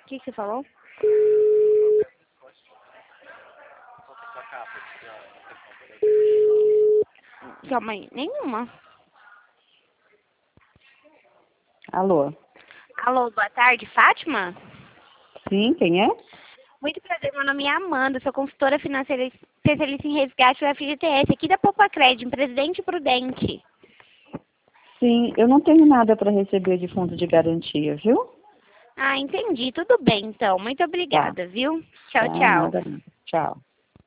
que você falou? Calma aí, nenhuma. Alô? Alô, boa tarde, Fátima? Sim, quem é? Muito prazer, meu nome é Amanda, sou consultora financeira especialista em resgate do FGTS, aqui da Poupa Crédito, Presidente Prudente. Sim, eu não tenho nada para receber de fundo de garantia, viu? Ah, entendi, tudo bem então, muito Tá, obrigada, viu? Tchau, tá, tchau. nada, não. Tchau.